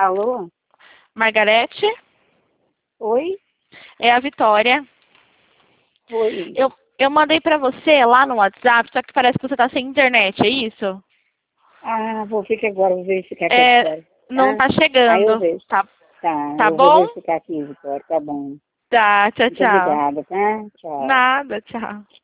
Alô? Margarete, Oi? é a Vitória. Oi. Eu mandei pra você lá no WhatsApp, só que parece que você tá sem internet, é isso? Ah, vou ficar agora, vou verificar aqui a É, Vitória. não Tá? tá Aí eu chegando. vejo. Tá, Tá, tá eu vou bom? verificar aqui, Vitória, tá bom. Tá, tchau, Muito tchau. obrigada, tá? Tchau. Nada, tchau.